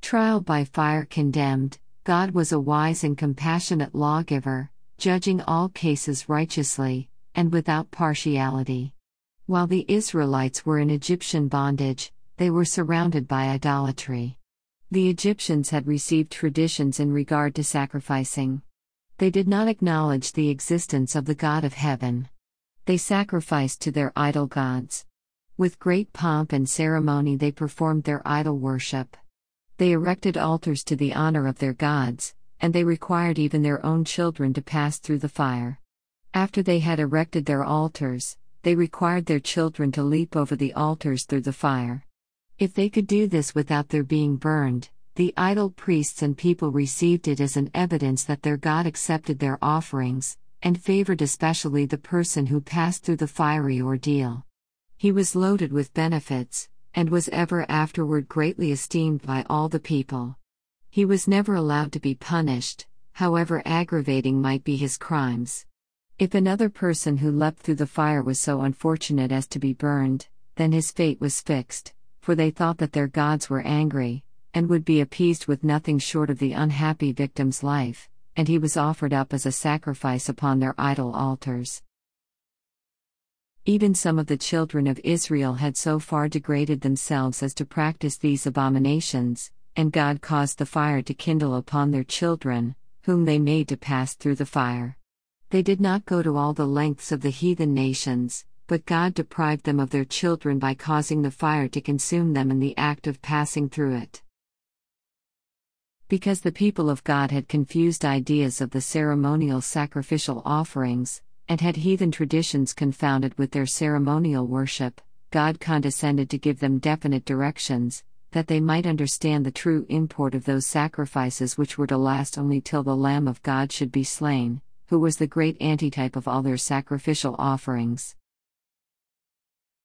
Trial by fire condemned, God was a wise and compassionate lawgiver, judging all cases righteously, and without partiality. While the Israelites were in Egyptian bondage, they were surrounded by idolatry. The Egyptians had received traditions in regard to sacrificing. They did not acknowledge the existence of the God of heaven. They sacrificed to their idol gods. With great pomp and ceremony they performed their idol worship. They erected altars to the honor of their gods, and they required even their own children to pass through the fire. After they had erected their altars, they required their children to leap over the altars through the fire. If they could do this without their being burned, the idol priests and people received it as an evidence that their God accepted their offerings, and favored especially the person who passed through the fiery ordeal. He was loaded with benefits, and was ever afterward greatly esteemed by all the people. He was never allowed to be punished, however aggravating might be his crimes. If another person who leapt through the fire was so unfortunate as to be burned, then his fate was fixed, for they thought that their gods were angry, and would be appeased with nothing short of the unhappy victim's life, and he was offered up as a sacrifice upon their idol altars. Even some of the children of Israel had so far degraded themselves as to practice these abominations, and God caused the fire to kindle upon their children, whom they made to pass through the fire. They did not go to all the lengths of the heathen nations, but God deprived them of their children by causing the fire to consume them in the act of passing through it. Because the people of God had confused ideas of the ceremonial sacrificial offerings, and had heathen traditions confounded with their ceremonial worship, God condescended to give them definite directions, that they might understand the true import of those sacrifices which were to last only till the Lamb of God should be slain, who was the great antitype of all their sacrificial offerings.